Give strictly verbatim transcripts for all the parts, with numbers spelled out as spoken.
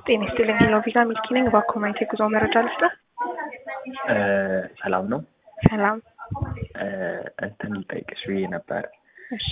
ጤና ይስጥልኝ ሄሎ ቪዛ ሚልኪ ነኝ። እባክዎ ማየት የጉዞ መረጃ ልስጥዎ? ሰላም ነው። ሰላም። እንትን ልጠይቅሽ ብዬ ነበር። እሺ።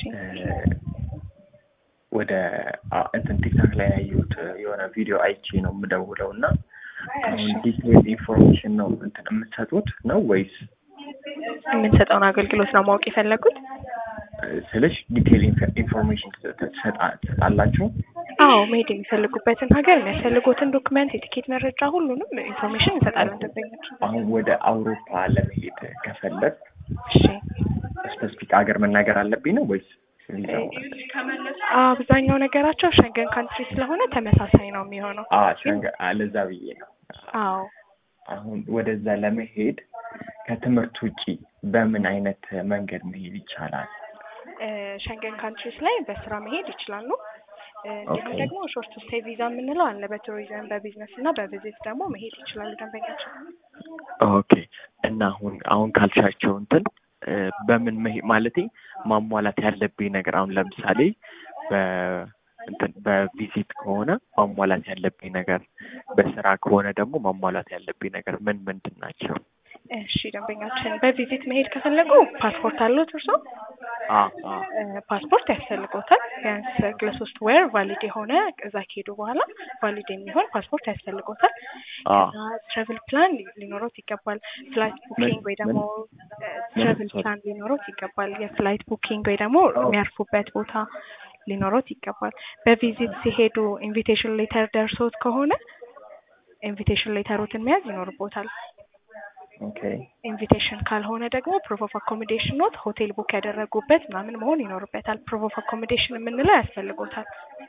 ወደ እንትን ቲክታክ ላይ ያየሁት የሆነ ቪዲዮ አይቼ ነው የምደውለው እና አሁን ዲቴል ኢንፎርሜሽን ነው እንትን የምትሰጡት ነው ወይስ የምንሰጠውን አገልግሎት ነው ማወቅ የፈለጉት? ስልሽ ዲቴል ኢንፎርሜሽን ትሰጣላችሁ? አዎ፣ መሄድ የሚፈልጉበትን ሀገር የሚያስፈልጉትን ዶክመንት፣ የቲኬት መረጃ፣ ሁሉንም ኢንፎርሜሽን እንሰጣለን ደንበኞች። አሁን ወደ አውሮፓ ለመሄድ ከፈለግ እሺ፣ ስፔሲፊክ ሀገር መናገር አለብኝ ነው ወይስ ቪዛው? አብዛኛው ነገራቸው ሸንገን ካንትሪ ስለሆነ ተመሳሳይ ነው የሚሆነው። አዎ፣ ሸንገን አለዛ ብዬ ነው። አዎ። አሁን ወደዛ ለመሄድ ከትምህርት ውጪ በምን አይነት መንገድ መሄድ ይቻላል? ሸንገን ካንትሪስ ላይ በስራ መሄድ ይችላሉ። እንዲሁም ደግሞ ሾርት ስቴይ ቪዛ የምንለው አለ። በቱሪዝም በቢዝነስ እና በቪዚት ደግሞ መሄድ ይችላሉ ደንበኛቸው። ኦኬ። እና አሁን አሁን ካልሻቸው እንትን በምን መሄድ ማለቴ ማሟላት ያለብኝ ነገር አሁን ለምሳሌ በ እንትን በቪዚት ከሆነ ማሟላት ያለብኝ ነገር፣ በስራ ከሆነ ደግሞ ማሟላት ያለብኝ ነገር ምን ምንድን ናቸው? እሺ ደንበኛችን በቪዚት መሄድ ከፈለጉ ፓስፖርት አለዎት እርስዎ? አዎ አዎ። ፓስፖርት ያስፈልጎታል። ቢያንስ ለሶስት ወር ቫሊድ የሆነ እዛ ከሄዱ በኋላ ቫሊድ የሚሆን ፓስፖርት ያስፈልጎታል። ትራቭል ፕላን ሊኖሮት ይገባል። ፍላይት ቡኪንግ ወይ ደግሞ ትራቭል ፕላን ሊኖሮት ይገባል። የፍላይት ቡኪንግ ወይ ደግሞ የሚያርፉበት ቦታ ሊኖሮት ይገባል። በቪዚት ሲሄዱ ኢንቪቴሽን ሌተር ደርሶት ከሆነ ኢንቪቴሽን ሌተሮትን መያዝ ይኖርቦታል። ኦኬ። ኢንቪቴሽን ካልሆነ ደግሞ ፕሩፍ ኦፍ አኮሞዴሽን ኖት ሆቴል ቡክ ያደረጉበት ምናምን መሆን ይኖርበታል። ፕሩፍ ኦፍ አኮሞዴሽን የምንለው ያስፈልጎታል።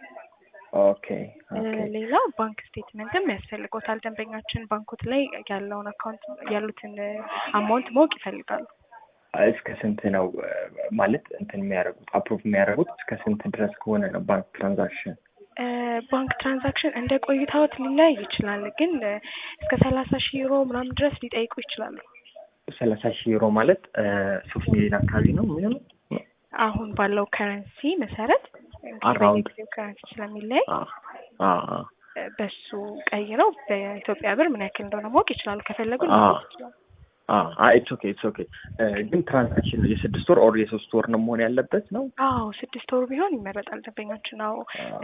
ኦኬ ኦኬ። ሌላ ባንክ ስቴትመንትም ያስፈልጎታል። ደንበኛችን ባንኩት ላይ ያለውን አካውንት ያሉትን አማውንት ማወቅ ይፈልጋሉ። እስከ ስንት ነው ማለት እንትን የሚያደርጉት አፕሩቭ የሚያደርጉት እስከ ስንት ድረስ ከሆነ ነው ባንክ ትራንዛክሽን? ባንክ ትራንዛክሽን እንደ ቆይታዎት ሊለያይ ይችላል፣ ግን እስከ ሰላሳ ሺህ ዩሮ ምናምን ድረስ ሊጠይቁ ይችላሉ። ሰላሳ ሺህ ዩሮ ማለት ሶስት ሚሊዮን አካባቢ ነው የሚሆነው አሁን ባለው ከረንሲ መሰረት። አራውንድ ከረንሲ ስለሚለያይ አዎ፣ በሱ ቀይረው በኢትዮጵያ ብር ምን ያክል እንደሆነ ማወቅ ይችላሉ። ከፈለጉ ማወቅ ይችላሉ። አዎ አይ ኢትስ ኦኬ ኢትስ ኦኬ። ግን ትራንዛክሽን የስድስት ወር ኦር የሶስት ወር ነው መሆን ያለበት ነው? አዎ ስድስት ወር ቢሆን ይመረጣል ደንበኛችን። አዎ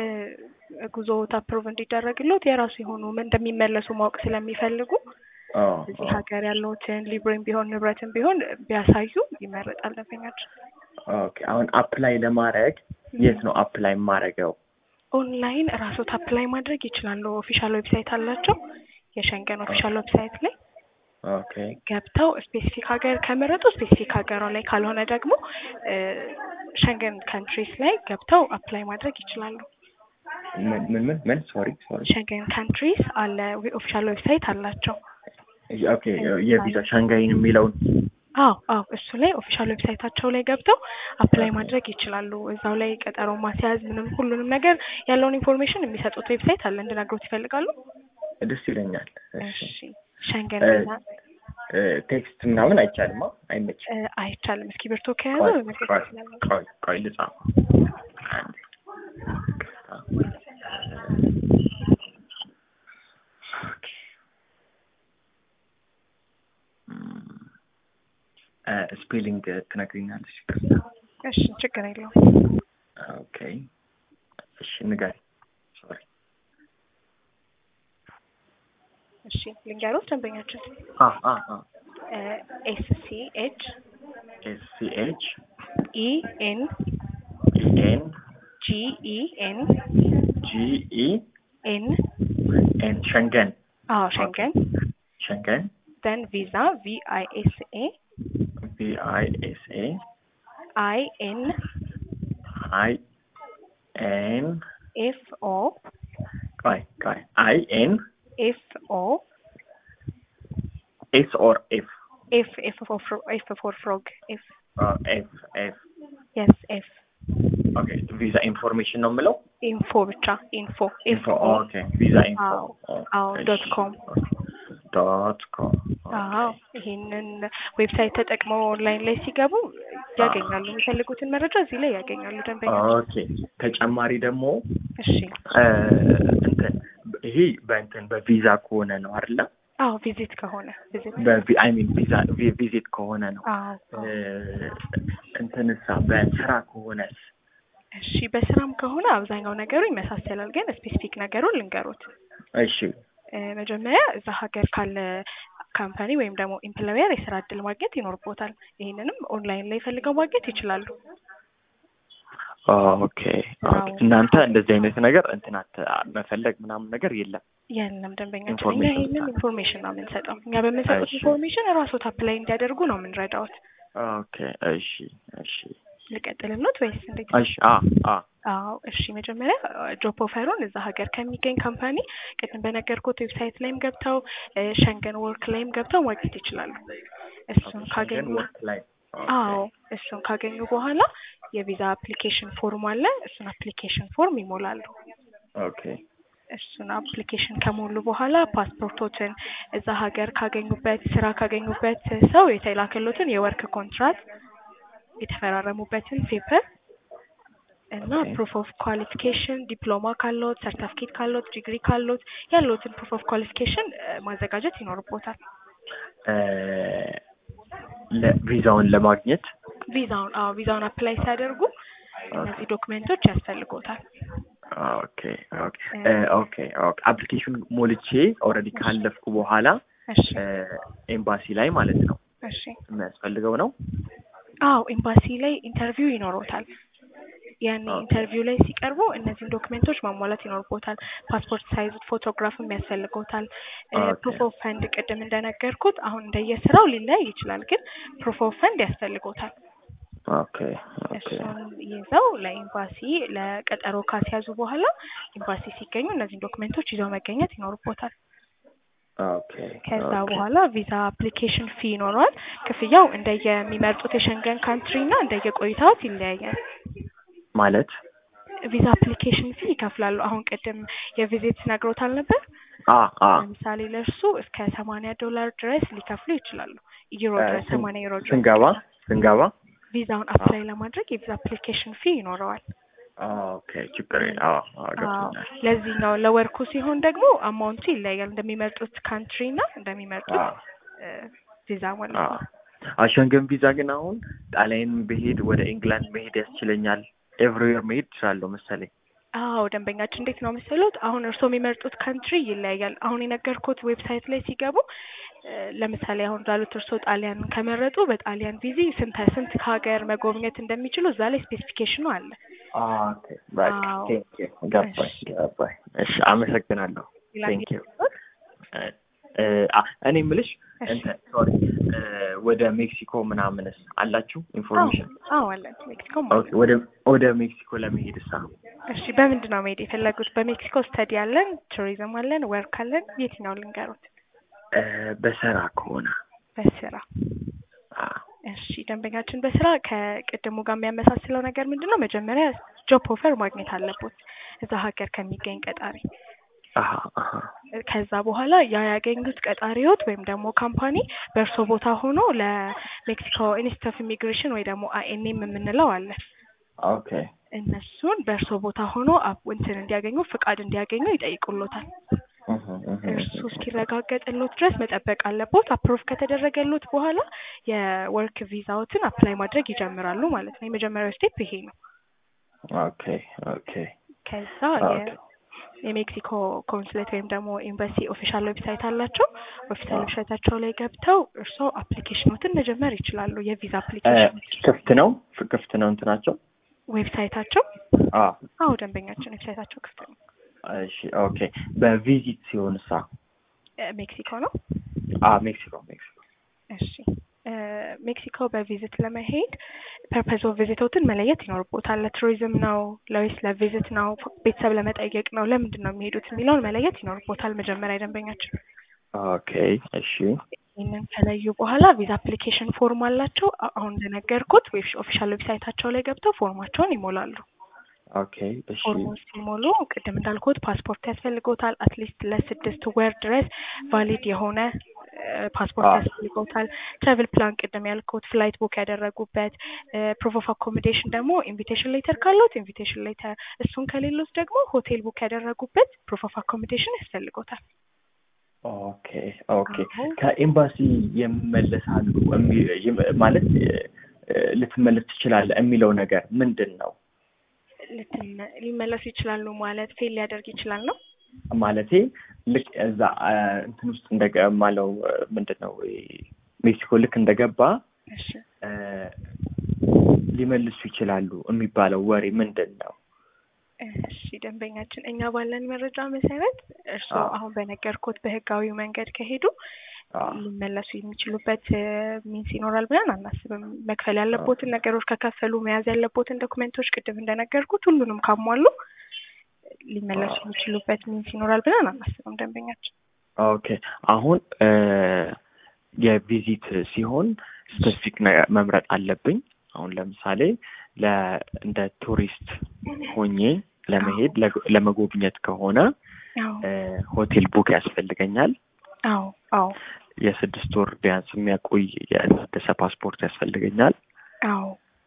ጉዞዎት አፕሩቭ እንዲደረግሎት የራሱ የሆኑ ምን እንደሚመለሱ ማወቅ ስለሚፈልጉ እዚህ ሀገር ያለውትን ሊብሬም ቢሆን ንብረትም ቢሆን ቢያሳዩ ይመረጣል ደንበኛችን። ኦኬ። አሁን አፕላይ ለማድረግ የት ነው አፕላይ የማደርገው? ኦንላይን ራስዎት አፕላይ ማድረግ ይችላሉ። ኦፊሻል ዌብሳይት አላቸው። የሸንገን ኦፊሻል ዌብሳይት ላይ ኦኬ ገብተው ስፔሲፊክ ሀገር ከመረጡ ስፔሲፊክ ሀገሯ ላይ፣ ካልሆነ ደግሞ ሸንገን ካንትሪስ ላይ ገብተው አፕላይ ማድረግ ይችላሉ። ምን ምን ምን ምን ሶሪ ሶሪ ሸንገን ካንትሪስ አለ ኦፊሻል ዌብሳይት አላቸው። ኦኬ። የቪዛ ሻንጋይን የሚለውን አዎ አዎ እሱ ላይ ኦፊሻል ዌብሳይታቸው ላይ ገብተው አፕላይ ማድረግ ይችላሉ። እዛው ላይ ቀጠሮ ማስያዝ ምንም ሁሉንም ነገር ያለውን ኢንፎርሜሽን የሚሰጡት ዌብሳይት አለ። እንድነግሮት ይፈልጋሉ? ደስ ይለኛል። እሺ። ሸንገን ቪዛ ቴክስት ምናምን አይቻልም? አይመችም? አይቻልም። እስኪ ብርቶ ከያዙ ቆይ ቆይ ልጻፍ። ስፔሊንግ ትነግሪኛለሽ? እሺ ችግር የለውም። ኦኬ እሺ ንገሪኝ። ሶሪ እሺ ልንገሮት ደንበኛችን። አ አ አ ኤስ ሲ ኤች ኤስ ሲ ኤች ኢ ኤን ኤን ጂ ኢ ኤን ጂ ኢ ኤን ኤን ሸንገን። አዎ ሸንገን ሸንገን ደን ቪዛ ቪ አይ ኤስ ኤ ቪ አይ ኤስ ኤ አይ ኤን አይ ኤን ኤፍ ኦ ቆይ ቆይ አይ ኤን ኤፍ ኦ ኤስ ኦር ኤፍ ኤፍ ኤፍ ፎር ኤፍ ፎር ፍሮግ ኤፍ ኤፍ ኤፍ የስ ኤፍ። ኦኬ። ቪዛ ኢንፎርሜሽን ነው የምለው? ኢንፎ ብቻ ኢንፎ ኢንፎ። ኦኬ። ቪዛ ኢንፎ። አዎ ዶት ኮም ዶት ኮም። አዎ ይሄንን ዌብሳይት ተጠቅመው ኦንላይን ላይ ሲገቡ ያገኛሉ። የሚፈልጉትን መረጃ እዚህ ላይ ያገኛሉ ደንበኞች። ኦኬ። ተጨማሪ ደግሞ እሺ እንትን ይሄ በእንትን በቪዛ ከሆነ ነው አይደል? አዎ ቪዚት ከሆነ ቪዚት በቪ አይ ሚን ቪዛ ቪዚት ከሆነ ነው። አዎ እንትንሳ በስራ ከሆነስ? እሺ በስራም ከሆነ አብዛኛው ነገሩ ይመሳሰላል፣ ግን ስፔሲፊክ ነገሩን ልንገሩት። እሺ መጀመሪያ እዛ ሀገር ካለ ካምፓኒ ወይም ደግሞ ኢምፕሎየር የስራ እድል ማግኘት ይኖርቦታል። ይሄንንም ኦንላይን ላይ ፈልገው ማግኘት ይችላሉ። ኦኬ ኦኬ። እናንተ እንደዚህ አይነት ነገር እንትናት መፈለግ ምናምን ነገር የለም? የለም። ደንበኛችን እኛ ይሄንን ኢንፎርሜሽን ነው የምንሰጠው። እኛ በምንሰጠው ኢንፎርሜሽን ራስዎት አፕላይ እንዲያደርጉ ነው የምንረዳዎት። ኦኬ እሺ እሺ። ልቀጥልልዎት ወይስ እንዴት? እሺ አ አ አዎ እሺ። መጀመሪያ ጆብ ኦፈሩን እዛ ሀገር ከሚገኝ ካምፓኒ ቅድም በነገርኩት ዌብሳይት ላይም ገብተው ሸንገን ወርክ ላይም ገብተው ማግኘት ይችላሉ። እሱን ካገኙ አዎ እሱን ካገኙ በኋላ የቪዛ አፕሊኬሽን ፎርም አለ። እሱን አፕሊኬሽን ፎርም ይሞላሉ። ኦኬ እሱን አፕሊኬሽን ከሞሉ በኋላ ፓስፖርቶትን እዛ ሀገር ካገኙበት ስራ ካገኙበት ሰው የተላከሉትን የወርክ ኮንትራት የተፈራረሙበትን ፔፐር እና ፕሩፍ ኦፍ ኳሊፊኬሽን ዲፕሎማ ካሎት፣ ሰርቲፊኬት ካሎት፣ ዲግሪ ካሎት ያሉትን ፕሩፍ ኦፍ ኳሊፊኬሽን ማዘጋጀት ይኖርቦታል። ለቪዛውን ለማግኘት ቪዛውን አዎ ቪዛውን አፕላይ ሲያደርጉ እነዚህ ዶክመንቶች ያስፈልጎታል። ኦኬ ኦኬ ኦኬ ኦኬ። አፕሊኬሽን ሞልቼ ኦልሬዲ ካለፍኩ በኋላ እሺ ኤምባሲ ላይ ማለት ነው እሺ የሚያስፈልገው ነው? አዎ ኤምባሲ ላይ ኢንተርቪው ይኖሮታል። ያን ኢንተርቪው ላይ ሲቀርቡ እነዚህን ዶክመንቶች ማሟላት ይኖርቦታል። ፓስፖርት ሳይዝ ፎቶግራፍ የሚያስፈልጎታል። ፕሩፍ ኦፍ ፈንድ ቅድም እንደነገርኩት አሁን እንደየስራው ሊለያይ ይችላል፣ ግን ፕሩፍ ኦፍ ፈንድ ያስፈልጎታል። ኦኬ ኦኬ። እሱን ይዘው ለኤምባሲ ለቀጠሮ ካስያዙ በኋላ ኤምባሲ ሲገኙ እነዚህን ዶክመንቶች ይዘው መገኘት ይኖርቦታል። ኦኬ። ከዛ በኋላ ቪዛ አፕሊኬሽን ፊ ይኖረዋል። ክፍያው እንደየሚመርጡት የሸንገን ካንትሪ እና እንደየቆይታዎት ይለያያል። ማለት ቪዛ አፕሊኬሽን ፊ ይከፍላሉ። አሁን ቅድም የቪዚት ነግሮታል ነበር። አ አ ለምሳሌ ለእርሱ እስከ ሰማንያ ዶላር ድረስ ሊከፍሉ ይችላሉ። ዩሮ ድረስ ሰማንያ ዩሮ ድረስ ስንገባ ስንገባ ቪዛውን አፕላይ ለማድረግ የቪዛ አፕሊኬሽን ፊ ይኖረዋል። ኦኬ ችግር አዎ አዎ። ለዚህኛው ለወርኩ ሲሆን ደግሞ አማውንቱ ይለያል እንደሚመርጡት ካንትሪ እና እንደሚመርጡት ቪዛ ማለት ነው። አሸንገን ቪዛ ግን አሁን ጣሊያን በሄድ ወደ ኢንግላንድ መሄድ ያስችለኛል። ኤቭሪዌር መሄድ ይችላል መሰለኝ። አዎ ደንበኛችን እንዴት ነው መሰሉት? አሁን እርሶ የሚመርጡት ካንትሪ ይለያያል። አሁን የነገርኩት ዌብሳይት ላይ ሲገቡ ለምሳሌ አሁን ዳሉት እርሶ ጣሊያን ከመረጡ በጣሊያን ቪዚ ስንት ስንት ሀገር መጎብኘት እንደሚችሉ እዛ ላይ ስፔሲፊኬሽኑ አለ። ኦኬ ባክ ቴንክ ዩ ገባኝ ገባኝ። እሺ አመሰግናለሁ። ቴንክ ዩ። እኔ የምልሽ እንትን ሶሪ ወደ ሜክሲኮ ምናምንስ አላችሁ ኢንፎርሜሽን? አዎ አለን ሜክሲኮ። ኦኬ ወደ ወደ ሜክሲኮ ለመሄድስ? እሺ በምንድን ነው መሄድ የፈለጉት? በሜክሲኮ ስተዲ አለን፣ ቱሪዝም አለን፣ ወርክ አለን። የትኛው ልንገሩት? በስራ ከሆነ በስራ እሺ ደንበኛችን በስራ ከቅድሙ ጋር የሚያመሳስለው ነገር ምንድነው? መጀመሪያ ጆብ ኦፈር ማግኘት አለበት እዛ ሀገር ከሚገኝ ቀጣሪ። አሃ አሃ። ከዛ በኋላ ያ ያገኙት ቀጣሪዎት ወይም ደግሞ ካምፓኒ በእርሶ ቦታ ሆኖ ለሜክሲኮ ኢንስቲትዩት ኦፍ ኢሚግሬሽን ወይ ደግሞ አይኤንኤም የምንለው አለ። ኦኬ እነሱን በእርሶ ቦታ ሆኖ እንትን እንዲያገኙ ፍቃድ እንዲያገኙ ይጠይቁሎታል። እርሱ እስኪረጋገጥሎት ድረስ መጠበቅ አለቦት። አፕሮቭ ከተደረገሎት በኋላ የወርክ ቪዛዎትን አፕላይ ማድረግ ይጀምራሉ ማለት ነው። የመጀመሪያው ስቴፕ ይሄ ነው። ኦኬ ኦኬ። ከዛ የሜክሲኮ ኮንሱሌት ወይም ደግሞ ኤምባሲ ኦፊሻል ዌብሳይት አላቸው። ኦፊሻል ዌብሳይታቸው ላይ ገብተው እርሶ አፕሊኬሽኖትን መጀመር ይችላሉ። የቪዛ አፕሊኬሽን ክፍት ነው ክፍት ነው እንትናቸው ዌብሳይታቸው? አዎ አዎ ደንበኛችን ዌብሳይታቸው ክፍት ነው። እሺ ኦኬ። በቪዚት ሲሆንሳ? ሜክሲኮ ነው? አዎ ሜክሲኮ ሜክሲኮ። እሺ ሜክሲኮ በቪዚት ለመሄድ ፐርፐዝ ኦፍ ቪዚቶትን መለየት ይኖርቦታል። ለቱሪዝም ነው ለወይስ ለቪዚት ነው? ቤተሰብ ለመጠየቅ ነው? ለምንድን ነው የሚሄዱት የሚለውን መለየት ይኖርቦታል መጀመሪያ ደንበኛችን። ኦኬ እሺ። ይህንን ከለዩ በኋላ ቪዛ አፕሊኬሽን ፎርም አላቸው። አሁን እንደነገርኩት ኦፊሻል ዌብሳይታቸው ላይ ገብተው ፎርማቸውን ይሞላሉ። ኦኬ እሺ። ፎርሙን ሲሞሉ ቅድም እንዳልኩት ፓስፖርት ያስፈልጎታል። አትሊስት ለስድስት ወር ድረስ ቫሊድ የሆነ ፓስፖርት ያስፈልገውታል። ትራቨል ፕላን ቅድም ያልኩት ፍላይት ቡክ ያደረጉበት፣ ፕሩፍ ኦፍ አኮሞዴሽን ደግሞ ኢንቪቴሽን ሌተር ካለዎት ኢንቪቴሽን ሌተር፣ እሱን ከሌሎት ደግሞ ሆቴል ቡክ ያደረጉበት ፕሩፍ ኦፍ አኮሞዴሽን ያስፈልገውታል። ኦኬ ኦኬ። ከኤምባሲ ይመለሳሉ ማለት ልትመለስ ትችላለህ የሚለው ነገር ምንድን ነው? ሊመለሱ ይችላሉ ማለት ፌል ሊያደርግ ይችላል ነው ማለቴ። ልክ እዛ እንትን ውስጥ እንደገማለው ምንድነው ሜክሲኮ ልክ እንደገባ ሊመልሱ ይችላሉ የሚባለው ወሬ ምንድን ነው? እሺ ደንበኛችን፣ እኛ ባለን መረጃ መሰረት እርስዎ አሁን በነገርኩት በህጋዊው መንገድ ከሄዱ ሊመለሱ የሚችሉበት ሚንስ ይኖራል ብለን አናስብም። መክፈል ያለቦትን ነገሮች ከከፈሉ፣ መያዝ ያለቦትን ዶክመንቶች ቅድም እንደነገርኩት ሁሉንም ካሟሉ ሊመለሱ የሚችሉበት ሚንስ ይኖራል ብለን አናስብም ደንበኛችን። ኦኬ። አሁን የቪዚት ሲሆን ስፔሲፊክ መምረጥ አለብኝ። አሁን ለምሳሌ ለ እንደ ቱሪስት ሆኜ ለመሄድ ለመጎብኘት ከሆነ ሆቴል ቡክ ያስፈልገኛል። አዎ አዎ። የስድስት ወር ቢያንስ የሚያቆይ የታደሰ ፓስፖርት ያስፈልገኛል። አዎ።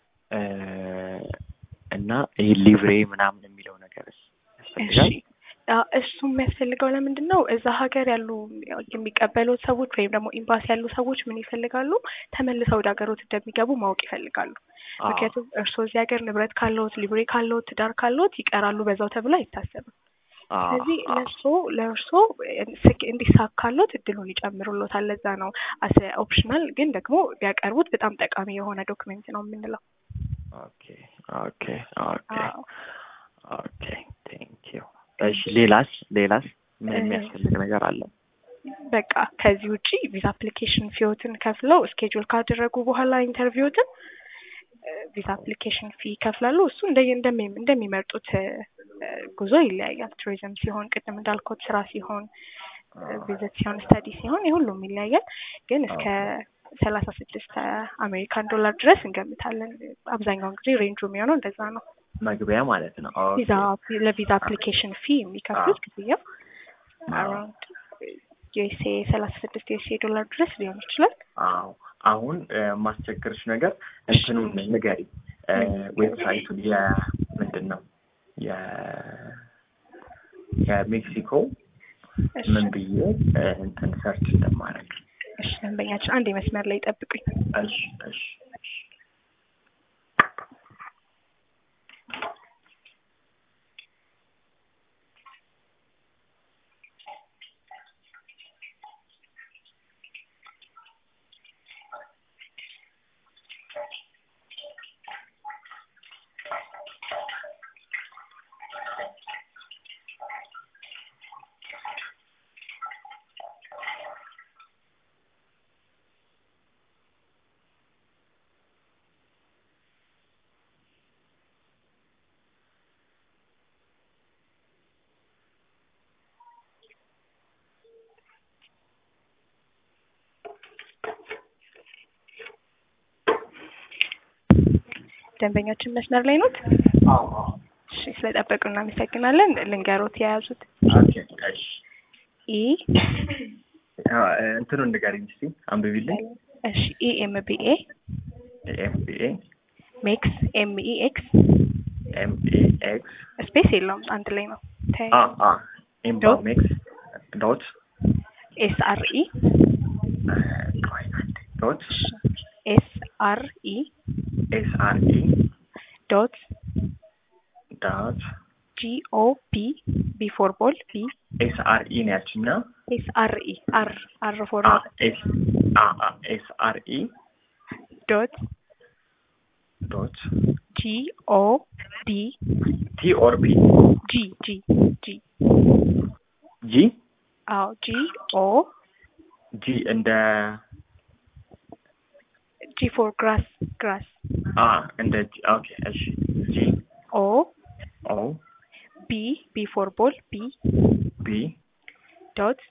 እና ይሄ ሊብሬ ምናምን የሚለው ነገር ያስፈልጋል። እሱ የሚያስፈልገው ለምንድን ነው? እዛ ሀገር ያሉ የሚቀበሉት ሰዎች ወይም ደግሞ ኤምባሲ ያሉ ሰዎች ምን ይፈልጋሉ? ተመልሰው ወደ ሀገሮት እንደሚገቡ ማወቅ ይፈልጋሉ። ምክንያቱም እርስዎ እዚህ ሀገር ንብረት ካለዎት፣ ሊብሬ ካለዎት፣ ትዳር ካለዎት ይቀራሉ በዛው ተብሎ አይታሰብም። ስለዚህ ለእርስዎ ለእርስዎ እንዲሳካሎት እድሉን ይጨምሩሎታል። ለዛ ነው አስ ኦፕሽናል ግን ደግሞ ቢያቀርቡት በጣም ጠቃሚ የሆነ ዶክመንት ነው የምንለው። ኦኬ ኦኬ ኦኬ ኦኬ ቴንክ ዩ። እሺ ሌላስ ሌላስ ምን የሚያስፈልግ ነገር አለ? በቃ ከዚህ ውጪ ቪዛ አፕሊኬሽን ፊዎትን ከፍለው ስኬጁል ካደረጉ በኋላ ኢንተርቪውትን ቪዛ አፕሊኬሽን ፊ ይከፍላሉ። እሱ እንደ እንደሚመርጡት ጉዞ ይለያያል። ቱሪዝም ሲሆን ቅድም እንዳልኩት ስራ ሲሆን፣ ቪዚት ሲሆን፣ ስታዲ ሲሆን የሁሉም ይለያያል። ግን እስከ ሰላሳ ስድስት አሜሪካን ዶላር ድረስ እንገምታለን። አብዛኛውን ጊዜ ሬንጁ የሚሆነው እንደዛ ነው። መግቢያ ማለት ነው። ቪዛ ለቪዛ አፕሊኬሽን ፊ የሚከፍሉት ክፍያ አራውንድ ዩኤስኤ ሰላሳ ስድስት ዩኤስኤ ዶላር ድረስ ሊሆን ይችላል። አዎ። አሁን ማስቸገርሽ ነገር እንትኑን ንገሪ፣ ዌብሳይቱን የምንድን ነው የ የሜክሲኮ ምን ብዬ እንትን ሰርች እንደማደርግ። እሺ ደንበኛችን አንድ መስመር ላይ ጠብቁኝ። እሺ እሺ ደንበኛችን መስመር ላይ ኖት? አዎ አዎ። እሺ ስለጠበቁ እናመሰግናለን። ልንገሮት የያዙት። ኦኬ እሺ። ኢ እንትኑን ንገሪኝ እስኪ አንብቢልኝ። እሺ ኢ ኤም ቢ ኤ ኤም ቢ ኤ ሜክስ ኤም ኢ ኤክስ ኤም ኢ ኤክስ ስፔስ የለውም አንድ ላይ ነው። አ አ ኤምባ ሜክስ ዶት ኤስ አር ኢ ዶት ኤስ አር ኢ ኤስ አር ኢ ዶት ዶት ጂ ኦ ፒ ቢ ፎር ቦል ቢ ኤስ አር ኢ ነው ያልሽኝ? ኤስ አር ኢ አር አር ፎር ኤስ አ አ ኤስ አር ኢ ዶት ዶት ጂ ኦ ቢ ቲ ኦር ቢ ጂ ጂ ጂ ጂ አዎ ጂ ኦ ጂ እንደ ጂ ፎር ግራስ ግራስ አ እንደ ኦኬ እሺ ጂ ኦ ኦ ቢ ቢ ፎር ቦል ቢ ቢ ዶት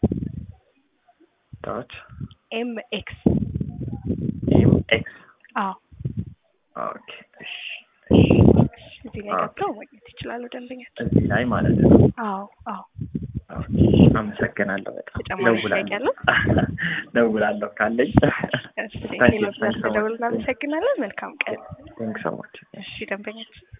ዶት ኤም ኤክስ ኤም ኤክስ አዎ ኦኬ እሺ እዚህ ላይ ገብተው ማግኘት ይችላሉ ደንበኛችን። እዚህ ላይ ማለት ነው። አዎ አዎ አመሰግናለሁ በጣም ደውላለሁ ደውላለሁ ካለኝ እሺ ለምን ደውልና አመሰግናለሁ መልካም ቀን ቴንክስ ሶ ማች እሺ ደንበኛችን